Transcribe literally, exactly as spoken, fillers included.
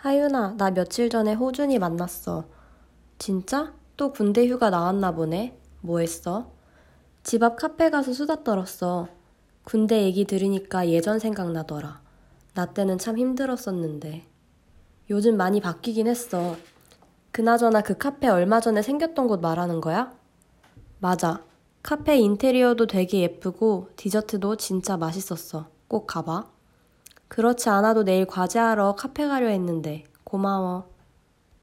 하윤아, 나 며칠 전에 호준이 만났어. 진짜? 또 군대 휴가 나왔나 보네. 뭐 했어? 집 앞 카페 가서 수다 떨었어. 군대 얘기 들으니까 예전 생각나더라. 나 때는 참 힘들었었는데. 요즘 많이 바뀌긴 했어. 그나저나 그 카페 얼마 전에 생겼던 곳 말하는 거야? 맞아. 카페 인테리어도 되게 예쁘고 디저트도 진짜 맛있었어. 꼭 가봐. 그렇지 않아도 내일 과제하러 카페 가려 했는데. 고마워.